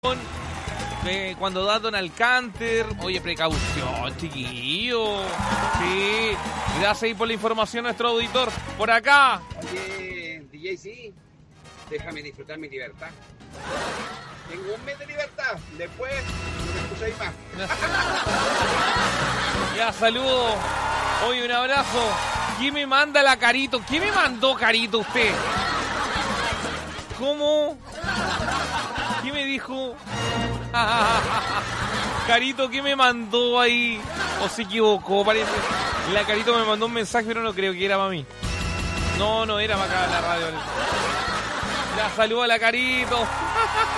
Cuando da Donald Canter. Oye, precaución, chiquillo. Sí. Gracias ahí por la información, nuestro auditor. Por acá. Oye, DJ, sí. Déjame disfrutar mi libertad. Tengo un mes de libertad. Después no me escucháis más. Ya, saludo. Oye, un abrazo. ¿Quién me manda la Carito? ¿Quién me mandó Carito usted? ¿Cómo? ¿Qué me dijo? Carito, ¿qué me mandó ahí? ¿O se equivocó? Parece. La Carito me mandó un mensaje, pero no creo que era para mí. No era para acá la radio. Ya, saludo a la Carito.